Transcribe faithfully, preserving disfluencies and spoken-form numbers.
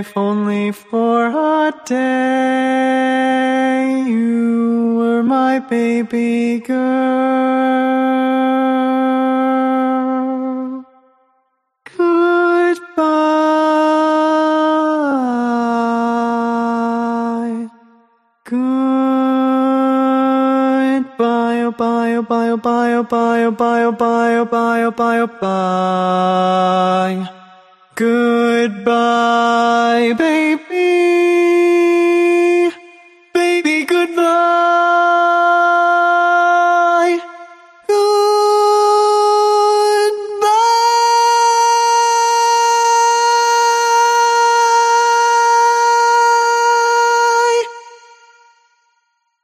if only for a day, you were my baby girl. Goodbye. Goodbye, oh bye, oh bye, oh bye, oh bye, oh bye, oh bye, oh bye, oh bye, oh bye. Goodbye, baby.